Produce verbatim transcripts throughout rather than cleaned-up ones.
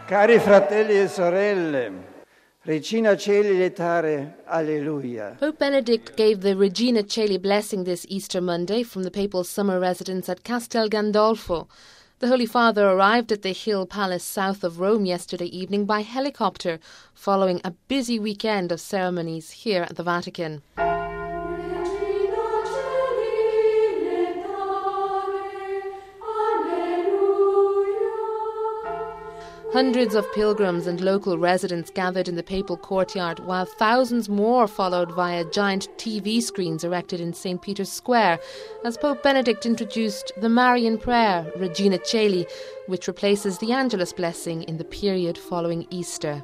Cari fratelli e sorelle, Regina Coeli letare, Alleluia. Pope Benedict gave the Regina Coeli blessing this Easter Monday from the papal summer residence at Castel Gandolfo. The Holy Father arrived at the Hill Palace south of Rome yesterday evening by helicopter, following a busy weekend of ceremonies here at the Vatican. Hundreds of pilgrims and local residents gathered in the papal courtyard, while thousands more followed via giant T V screens erected in Saint Peter's Square, as Pope Benedict introduced the Marian prayer, Regina Coeli, which replaces the Angelus blessing in the period following Easter.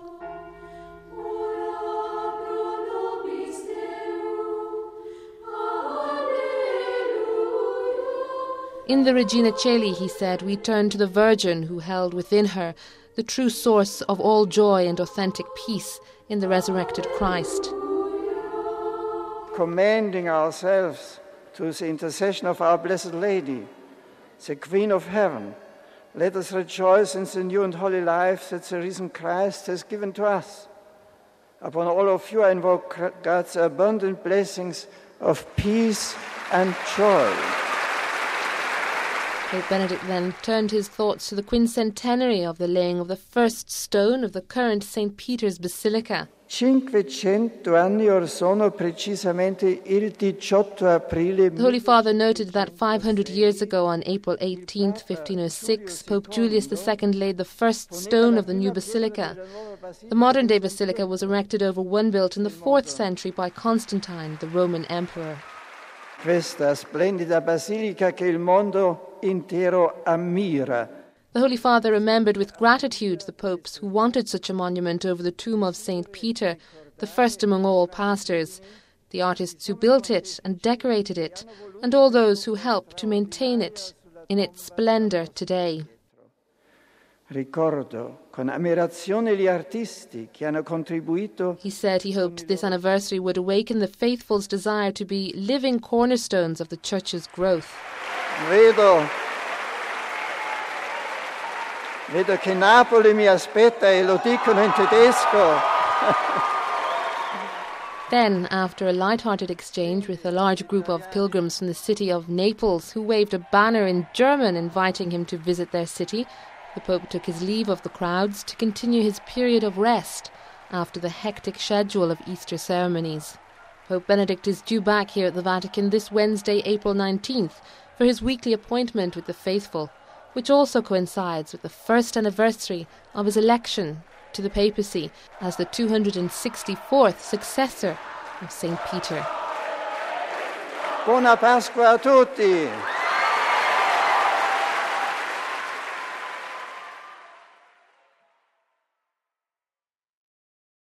In the Regina Coeli, he said, we turn to the Virgin who held within her the true source of all joy and authentic peace in the resurrected Christ. Commending ourselves to the intercession of our Blessed Lady, the Queen of Heaven, let us rejoice in the new and holy life that the risen Christ has given to us. Upon all of you I invoke God's abundant blessings of peace and joy. Pope Benedict then turned his thoughts to the quincentenary of the laying of the first stone of the current Saint Peter's Basilica. cinquecento anni or sono precisamente il diciotto aprile. The Holy Father noted that five hundred years ago, on April eighteenth, fifteen oh six, Pope Julius the Second laid the first stone of the new basilica. The modern-day basilica was erected over one built in the fourth century by Constantine, the Roman emperor. Questa splendida basilica che il mondo intero ammira. The Holy Father remembered with gratitude the popes who wanted such a monument over the tomb of Saint Peter, the first among all pastors, the artists who built it and decorated it, and all those who helped to maintain it in its splendour today. Ricordo con ammirazione gli artisti che hanno contribuito. He said he hoped this anniversary would awaken the faithful's desire to be living cornerstones of the Church's growth. Vedo, vedo che Napoli mi aspetta e lo dicono in tedesco. Then, after a light-hearted exchange with a large group of pilgrims from the city of Naples who waved a banner in German inviting him to visit their city, the Pope took his leave of the crowds to continue his period of rest after the hectic schedule of Easter ceremonies. Pope Benedict is due back here at the Vatican this Wednesday, April nineteenth, for his weekly appointment with the faithful, which also coincides with the first anniversary of his election to the papacy as the two hundred sixty-fourth successor of Saint Peter. Buona Pasqua a tutti!